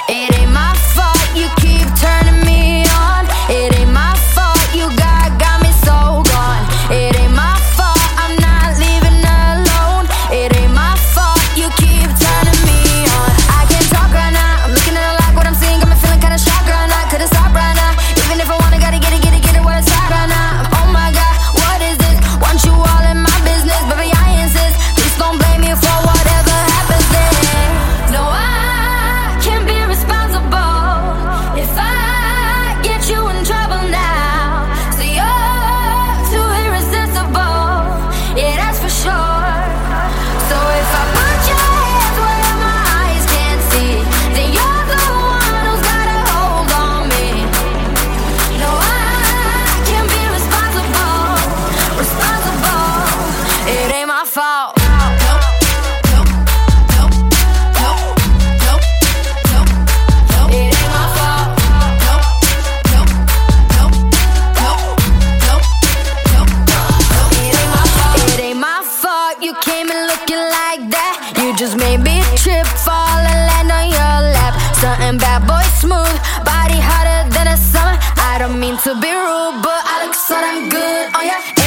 It ain't my fault you keep turning me on. It ain't my fault you got me so gone. It ain't my fault I'm not leaving alone. It ain't my fault you keep turning me on. I can't talk right now, I'm looking at it like what I'm seeing got me feeling kinda shocked right now. Couldn't stop right now, even if I wanna, gotta get it where it's at right now. Oh my God, what is this? Want you all in my business, baby I insist. Please don't blame me for whatever happens there. No, I can't be responsible if I get you in trouble now. So you're too irresistible, yeah that's for sure. So if I put your hands where my eyes can't see, then you're the one who's got a hold on me. No, I can't be responsible. It ain't my fault. You came in looking like that. You just made me trip, fall and land on your lap. Something bad boy smooth, body hotter than a summer. I don't mean to be rude, but I look so damn good on ya.